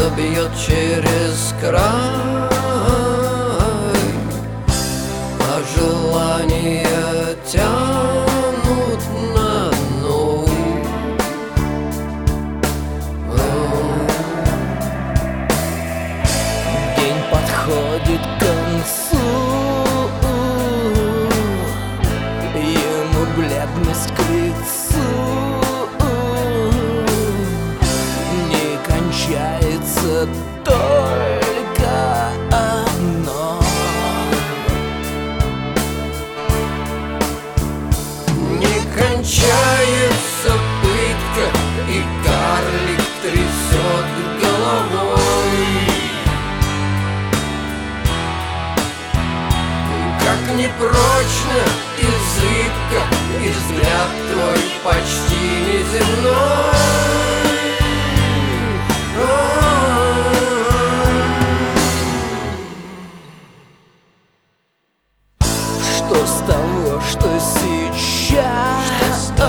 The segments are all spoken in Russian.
бьет через край, а желания тянут на дно. День подходит к концу, ему бледность к лицу. Не кончается только одно. Не кончается пытка, и карлик трясет головой. Как непрочно и зыбко, и взгляд твой почти неземной. Что с того, что сейчас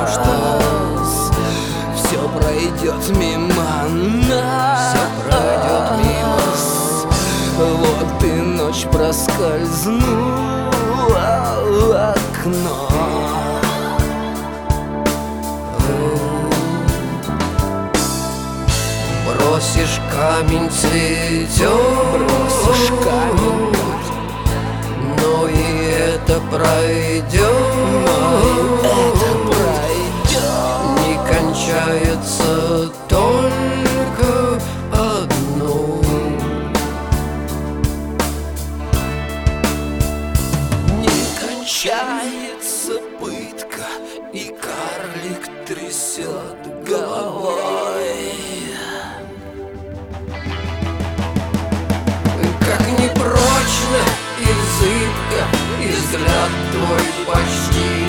все пройдет мимо нас, Все пройдет мимо. Вот и ночь проскользнула в окно. Бросишь камень, цветет, Бросишь камень, но и это пройдет. это пройдет. Не кончается только одно. Не кончается пытка, и карлик трясет головой. Как непрочно и зыбко, и взгляд твой почти